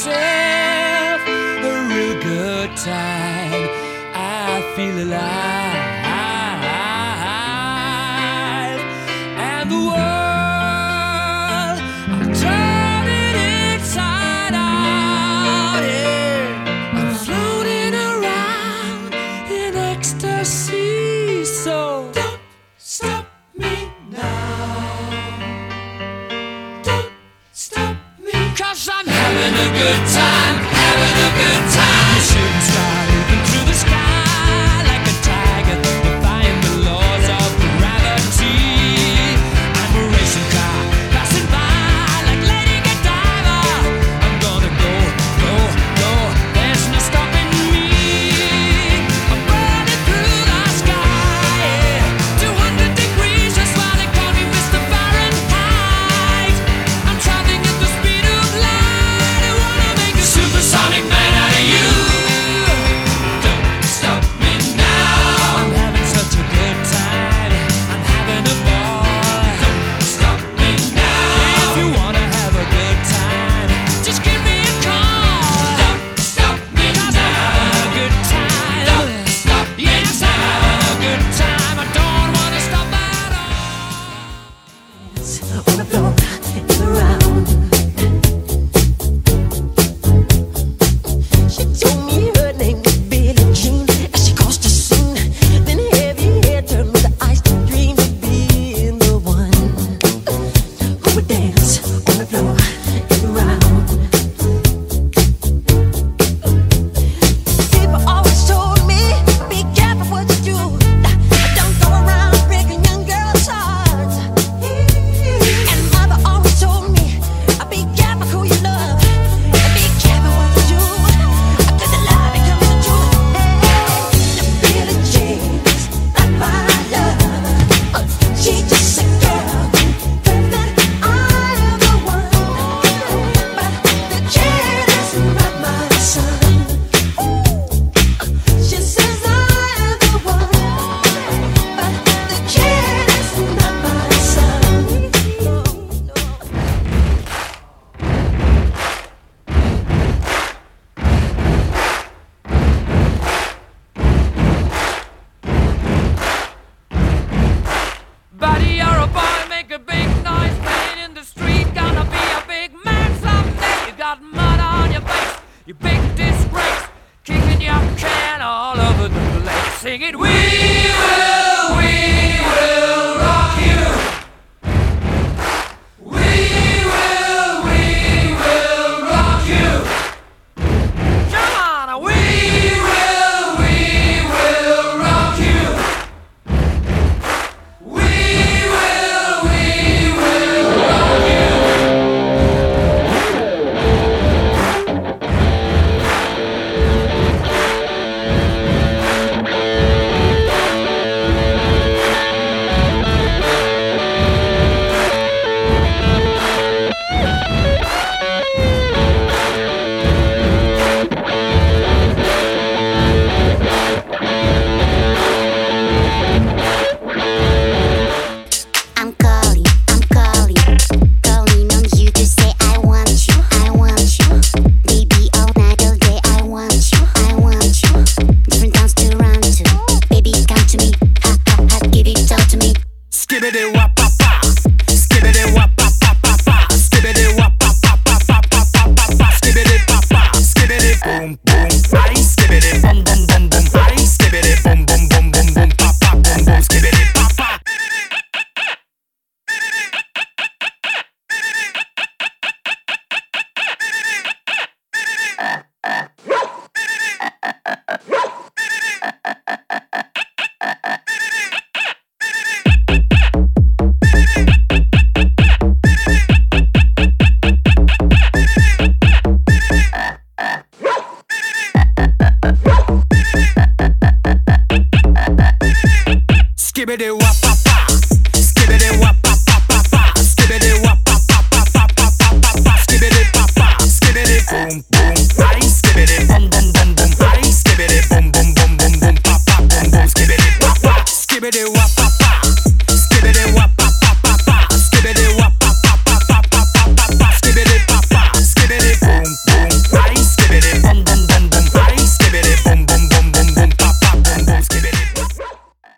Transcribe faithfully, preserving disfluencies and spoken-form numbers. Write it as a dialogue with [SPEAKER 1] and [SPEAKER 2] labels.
[SPEAKER 1] myself a real good time. I feel alive, and the world, I'm turning inside out. Yeah, I'm floating around in ecstasy. So don't stop me now. Don't stop me, 'cause I'm having a good time, having a good time. The shooting star leaping through the sky like a tiger, defying the laws of gravity. I'm a racing car passing by like Lady Godiva. I'm gonna go, go, go. There's no stopping me. I'm burning through the sky, yeah. two hundred degrees, that's why they call me Mister Fahrenheit. I'm traveling at the speed of light. I wanna make a supersonic man out of you. Don't stop me now. I'm having such a good time. I'm having a ball. Don't stop me now. If you wanna have a good time, just give me a call. Don't stop me now. I'm having a good time. Don't stop me now. Yes, I'm having a good time. I don't wanna stop at all.
[SPEAKER 2] On the floor, in the round. She told me her name was Billie Jean as she crossed the scene. Then heavy hair turned with the eyes to dream of being the one who would dance on the floor, in the round. People always told me, be careful what you do. Don't go around breaking young girls' hearts. And mother always told me, be careful who you love, and be careful what you do. Cause the love becomes the truth. Hey, Billie Jean's not my love. She's just a girl who thinks that I'm the one. But the kid is not my son. She says I'm the one, but the kid is not my son.
[SPEAKER 1] Buddy, you're a boy, make a big noise, playing in the street. Gonna be a big man someday. You got mud on your face, you big disgrace, kicking your can all over the place. Sing it, we will, we will rock you. We will, we will rock you. Come on, we will, we will rock you. We will, we will rock you.
[SPEAKER 3] I'm calling, I'm calling, calling on you to say I want you, I want you. Baby, all night, all day, I want you, I want you. Different towns to run to, baby, come to me, ha ha ha, give it all to me.
[SPEAKER 4] Skibbity wap pa pa, skibbity wap pa pa pa pa, skibbity wap pa pa pa pa pa pa pa pa, skibbity pa pa, skibbity boom boom, right, skibbity boom